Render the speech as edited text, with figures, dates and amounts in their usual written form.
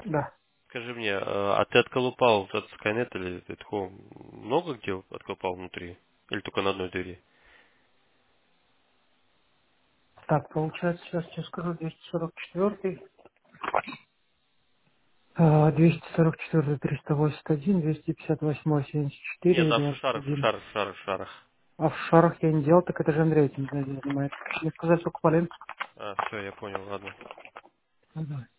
Да. Скажи мне, а ты отколупал вот этот Skynet или ты такого много где отколупал внутри? Или только на одной двери? Так, получается, сейчас тебе скажу, 244, 244, 381, 258, Нет, 74, а в шарах, в 21. шарах, в шарах, в шарах. А в шарах я не делал, так это же Андрей этим занимается. Мне сказать, сколько полен? А, все, я понял, ладно. Ага.